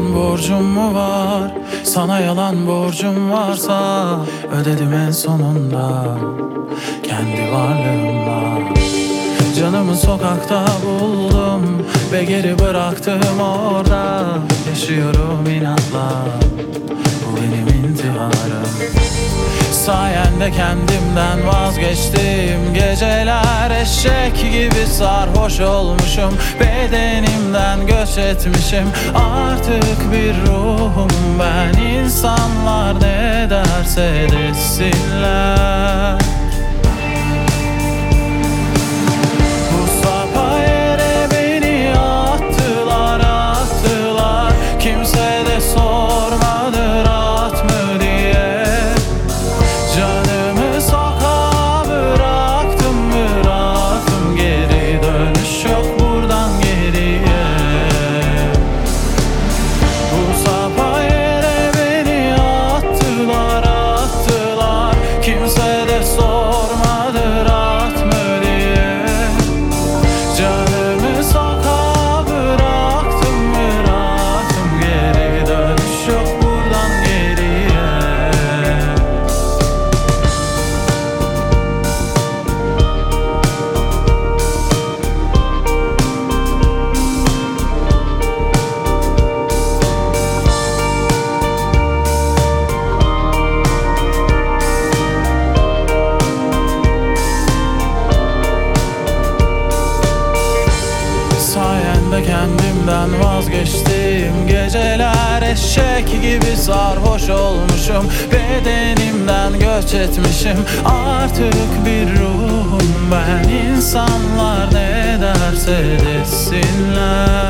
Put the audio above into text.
yalan borcum mu var? Sana yalan borcum varsa ödedim en sonunda kendi varlığımla. Canımı sokakta buldum ve geri bıraktım orada. Yaşıyorum inatla, bu benim intiharım. Sayende kendimden vazgeçtim. Geceler eşek gibi sarhoş olmuşum. Bedenimden göç etmişim. Artık bir ruhum ben. İnsanlar ne derse desinler. Bu sapa yere beni attılar, attılar. Kimse de sormadı rahat mı diye. Canımı sokağa bıraktım, bıraktım. Geri dönüş yok buradan geriye. Bu sapa yere beni attılar, attılar. Kimse de sormadı rahat mı diye. Canımı sokağa bıraktım, bıraktım. Geri dönüş yok buradan geriye. Sayende kendimden vazgeçtim. Geceler eşek gibi sarhoş olmuşum. Bedenimden göç etmişim. Artık bir ruhum ben. İnsanlar ne derse desinler.